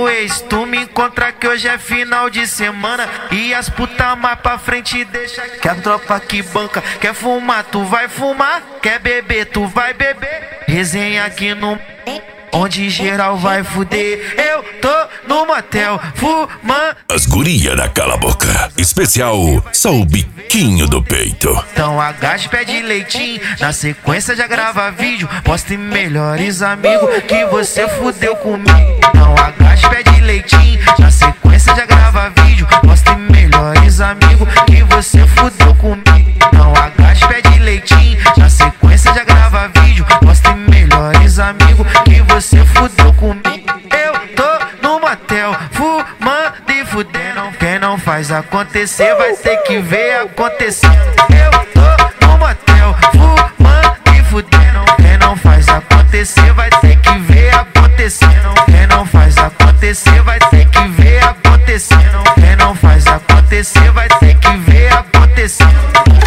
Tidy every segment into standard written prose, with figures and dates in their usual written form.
no ex, tu me encontra que hoje é final de semana. E as puta mais pra frente deixa que a tropa que banca. Quer fumar, tu vai fumar. Quer beber, tu vai beber. Resenha aqui no... onde geral vai fuder. Eu tô no motel fumando. As guria da Cala Boca. Especial, só o biquinho do peito. Então agacha, pede leitinho. Na sequência já grava vídeo. Posta em melhores amigos que você fudeu comigo. Então agacha, pede leitinho. Na sequência já grava vídeo. Posta em melhores amigos que você fudeu comigo. Então agacha, pede leitinho. Na sequência já grava vídeo. Posta em melhores amigos que você fudeu comigo. Eu tô no motel fumando e fudendo. Quem não faz acontecer vai ter que ver acontecendo. Eu tô no motel fumando e fudendo. Quem não faz acontecer vai ter que ver acontecendo. Quem não faz acontecer vai ter que ver acontecendo. Quem não faz acontecer vai ter que ver acontecendo.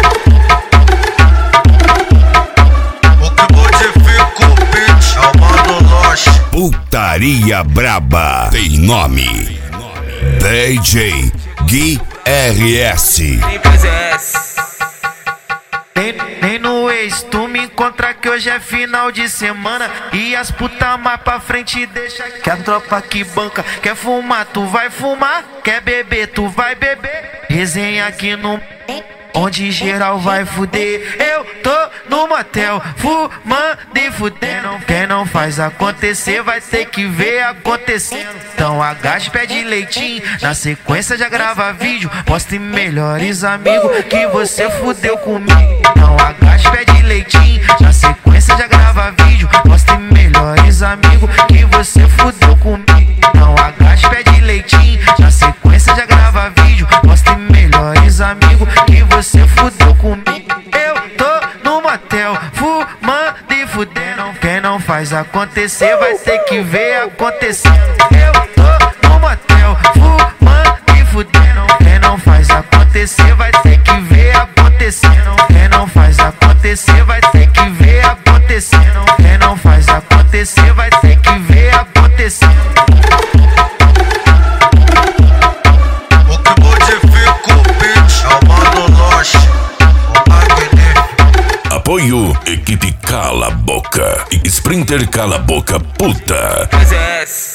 Putaria braba tem nome. DJ Gui RS. Nem no ex, tu me encontra que hoje é final de semana. E as puta mais pra frente deixa que a tropa que banca. Quer fumar, tu vai fumar. Quer beber, tu vai beber. Resenha aqui no... onde geral vai fuder. Eu tô no motel fumando e fudendo. Quem não faz acontecer vai ter que ver acontecendo. Então agacha, pede leitinho. Na sequência já grava vídeo. Posta em melhores amigos que você fudeu comigo. Então agacha, pede leitinho. Na sequência já grava vídeo. Posta em melhores amigos que você fudeu comigo. Então agacha, pede leitinho. Na sequência já grava vídeo. Posta em melhores amigos que você fudeu comigo. Eu tô no motel fumando e fudendo. Quem não faz acontecer vai ter que ver acontecendo. Eu tô no motel fumando e fudendo. Quem não faz acontecer vai ter que ver acontecendo. Quem não faz acontecer vai ter que ver acontecendo. Quem não faz acontecer vai ter que ver acontecendo. Apoio Equipe Cala Boca. Sprinter Cala Boca Puta.